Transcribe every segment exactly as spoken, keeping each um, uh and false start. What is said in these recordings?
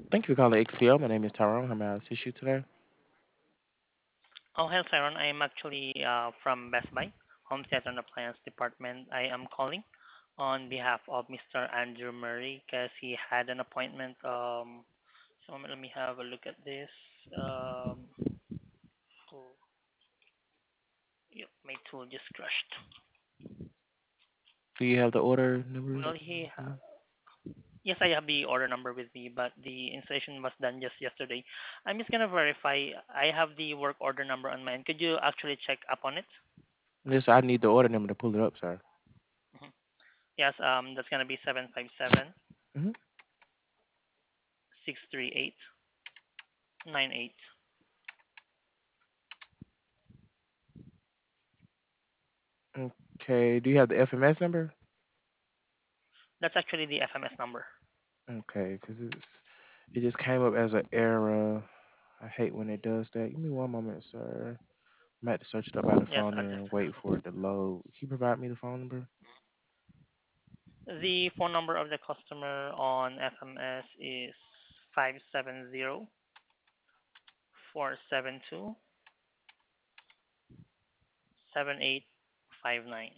Thank you for calling X P O. My name is Tyrone. How may I assist you today? Oh, hello, Tyron. I am actually uh, from Best Buy, Home Theater and Appliance Department. I am calling on behalf of mister Andrew Murray because he had an appointment. Um, so let me have a look at this. Um, oh, yep, my tool just crashed. Do you have the order number? Well, he ha- No. yes, I have the order number with me, but the installation was done just yesterday. I'm just gonna verify. I have the work order number on mine. Could you actually check up on it? Yes, I need the order number to pull it up, sir. Mhm. Yes, um, that's gonna be seven five seven hmm six three eight nine eight. Okay. Do you have the F M S number? That's actually the F M S number. Okay, because it's it just came up as an error. I hate when it does that. Give me one moment, sir. I'm about to search it up by the Yes, phone I'll just. and wait for it to load. Can you provide me the phone number? The phone number of the customer on F M S is five seven zero four seven two seven eight five nine.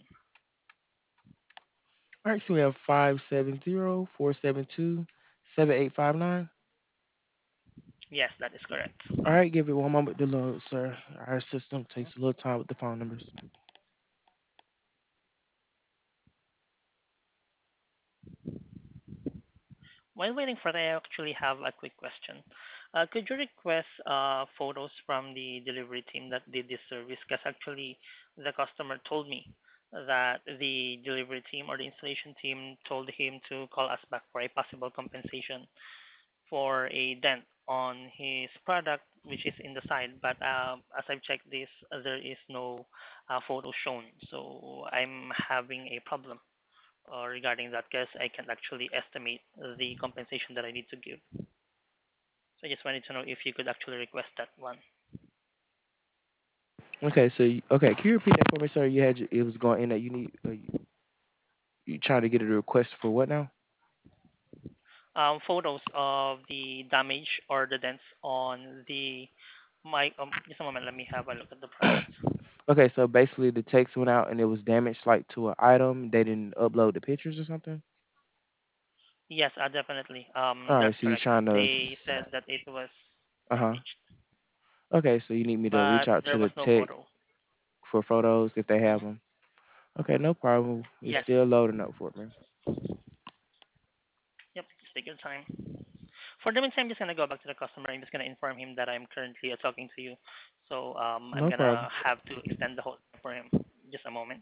All right, so we have five seven zero four seven two seven eight five nine. Yes, that is correct. All right, give it one moment to load, sir. Our system takes a little time with the phone numbers. While waiting for that, I actually have a quick question. Uh, could you request uh, photos from the delivery team that did this service? Because actually, the customer told me that the delivery team or the installation team told him to call us back for a possible compensation for a dent on his product, which is in the side. But um, as I've checked this, uh, there is no uh, photo shown. So I'm having a problem uh, regarding that because I can't actually estimate the compensation that I need to give. So I just wanted to know if you could actually request that one. Okay, so you, okay, can you repeat that for me, sir? You had your- it was going in that you need uh, you, you trying to get a request for what now? Um, photos of the damage or the dents on the mic. Um, just a moment, let me have a look at the product. Okay, so basically the text went out and it was damaged like to an item. They didn't upload the pictures or something. Yes, uh, definitely. Um, All right, that's so you're correct. trying to. They said that it was Uh huh. damaged, Okay, so you need me to but reach out there to was the no tech photo. for photos if they have Hmm. them. Okay, no problem. It's Yes. still loading up for me. Yep. Just take your time. For the meantime, I'm just gonna go back to the customer. I'm just gonna inform him that I'm currently uh, talking to you. So um, I'm No gonna problem. have to extend the hold for him. Just a moment.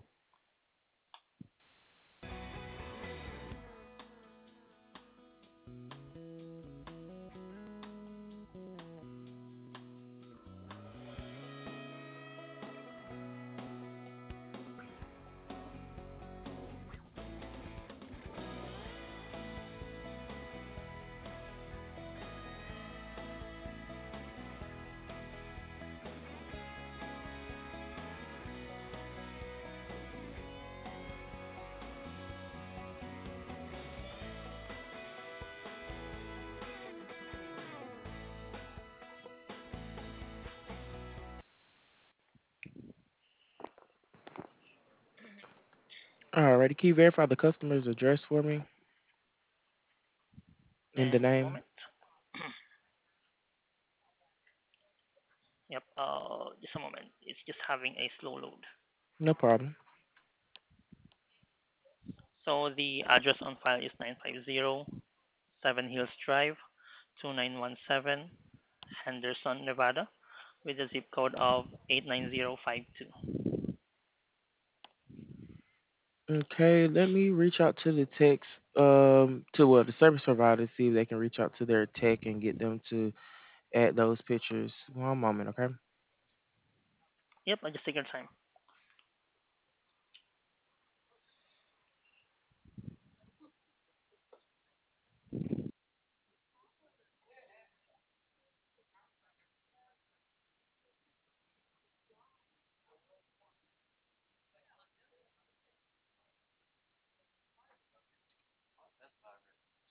All righty, can you verify the customer's address for me in the And just a name? moment. Yep. Uh, just a moment. It's just having a slow load. No problem. So the address on file is nine five zero Seven Hills Drive, two nine one seven, Henderson, Nevada, with a zip code of eight nine zero five two. Okay, let me reach out to the techs, um, to well, the service provider, see if they can reach out to their tech and get them to add those pictures. One moment, okay? Yep, I just take your time.